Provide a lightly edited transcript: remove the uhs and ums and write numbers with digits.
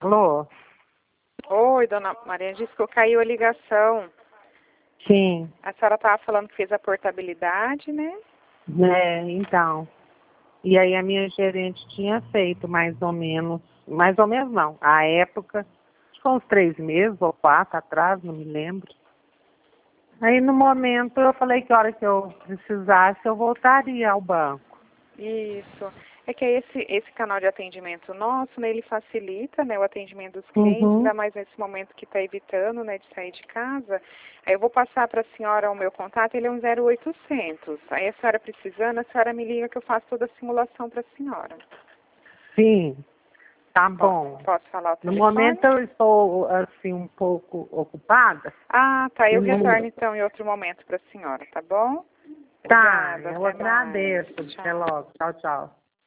Alô? Oi, dona Maria, disse que caiu a ligação. Sim. A senhora estava falando que fez a portabilidade, né? Então. E aí a minha gerente tinha feito mais ou menos não, à época, acho que uns 3 meses ou 4 atrás, não me lembro. Aí no momento eu falei que a hora que eu precisasse eu voltaria ao banco. Isso. É que esse canal de atendimento nosso, né, ele facilita, né, o atendimento dos clientes, Uhum. ainda mais nesse momento que está evitando, né, de sair de casa. Aí eu vou passar para a senhora o meu contato, ele é um 0800. Aí a senhora precisando, a senhora me liga que eu faço toda a simulação para a senhora. Sim, tá bom. Posso falar o No telefone? momento eu estou assim um pouco ocupada. Ah, tá. Eu E não- retorno então em outro momento para a senhora, tá bom? Tá, Obrigada, eu até mais. agradeço. Até Tchau. logo. Tchau, tchau.